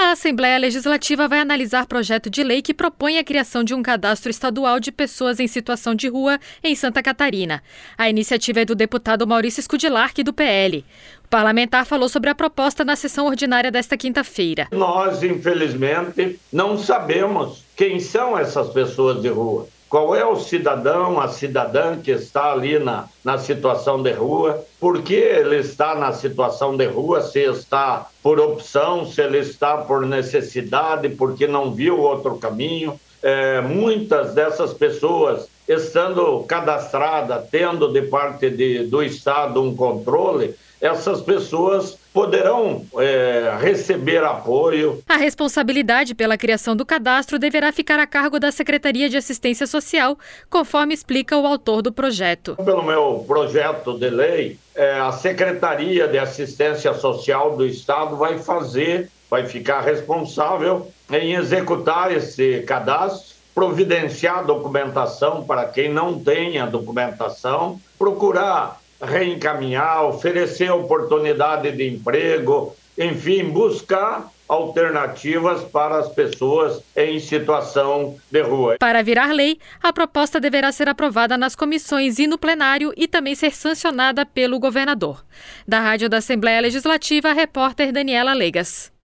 A Assembleia Legislativa vai analisar projeto de lei que propõe a criação de um cadastro estadual de pessoas em situação de rua em Santa Catarina. A iniciativa é do deputado Maurício Scudillarchi, do PL. O parlamentar falou sobre a proposta na sessão ordinária desta quinta-feira. Nós, infelizmente, não sabemos quem são essas pessoas de rua. Qual é o cidadão, a cidadã que está ali na situação de rua? Por que ele está na situação de rua? Se está por opção, se ele está por necessidade, porque não viu outro caminho? Muitas dessas pessoas, estando cadastradas, tendo de parte do Estado um controle, essas pessoas poderão receber apoio. A responsabilidade pela criação do cadastro deverá ficar a cargo da Secretaria de Assistência Social, conforme explica o autor do projeto. Pelo meu projeto de lei, a Secretaria de Assistência Social do Estado vai ficar responsável em executar esse cadastro, providenciar documentação para quem não tenha documentação, procurar reencaminhar, oferecer oportunidade de emprego, enfim, buscar alternativas para as pessoas em situação de rua. Para virar lei, a proposta deverá ser aprovada nas comissões e no plenário e também ser sancionada pelo governador. Da Rádio da Assembleia Legislativa, a repórter Daniela Legas.